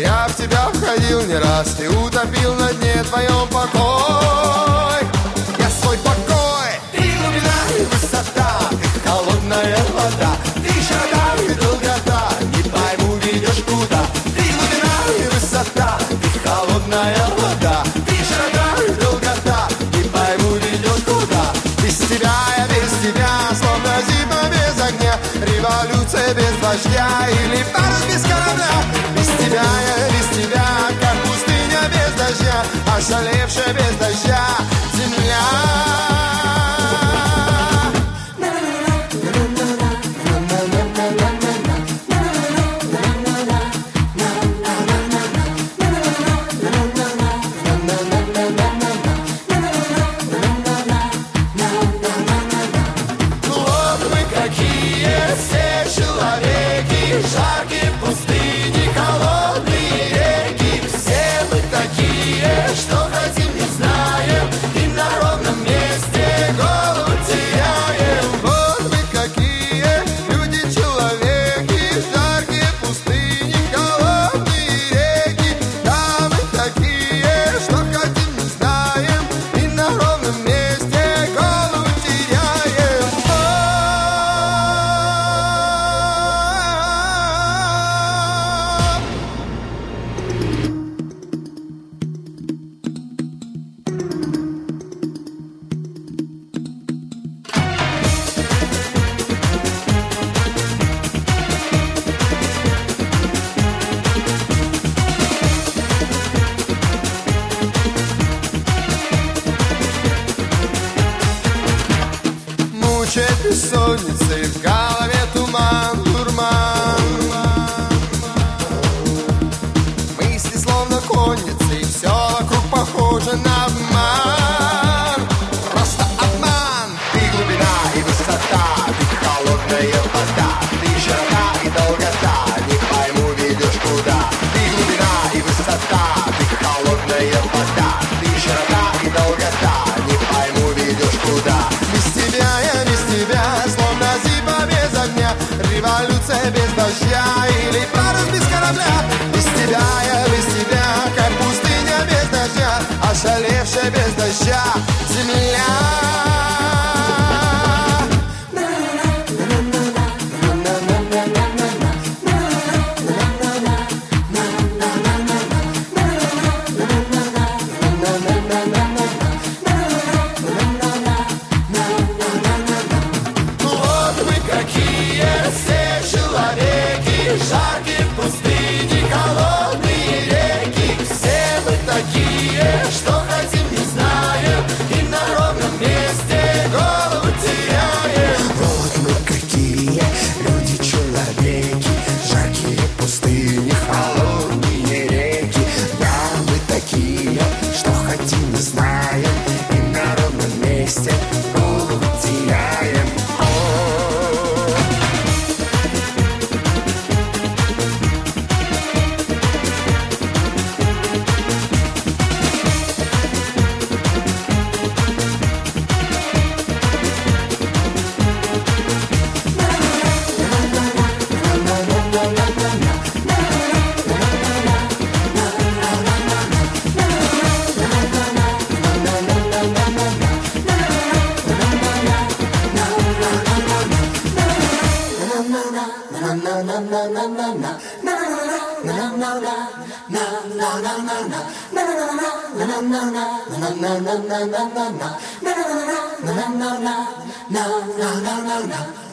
Я в тебя входил не раз, ты утопил на дне твоем покой. Я свой покой. Ты глубина и высота, ты холодная вода, ты широта и долгота, не пойму, ведешь куда. Ты глубина и высота, ты холодная вода, ты широта и долгота, не пойму, ведешь куда. Без тебя я без тебя, словно зима без огня, революция без вождя или парус без корабля. Без тебя я без тебя, как пустыня без дождя, ошалевшая без дождя земля. Жаркие пустыни, холодные реки, все мы такие, что хотим, не знаем, и на ровном месте голову теряем. Вот мы какие, люди-человеки, жаркие пустыни, холодные реки, да мы такие, что хотим, не знаем, и на ровном месте голову теряем. Мучает бессонницей, в голове туман, дурман. Мысли словно конницы, и все вокруг похоже на обман. Просто обман. Ты глубина и высота, ты холодная вода, ты широта и долгота, не пойму, ведешь куда. Ты глубина и высота, ты холодная вода, ты широта и долгота, не пойму, ведешь куда. Без тебя я без тебя, словно зима без огня, революция без дождя или парус без корабля. Без тебя я без тебя, как пустыня без дождя, ошалевшая без дождя земля. Жаркие пустыни, холодные реки, все мы такие, что хотим, не знаем, и на ровном месте голову теряем. Вот мы какие, люди-человеки, жаркие пустыни, холодные реки, да, мы такие, что хотим, не знаем, и на ровном месте голову теряем. Na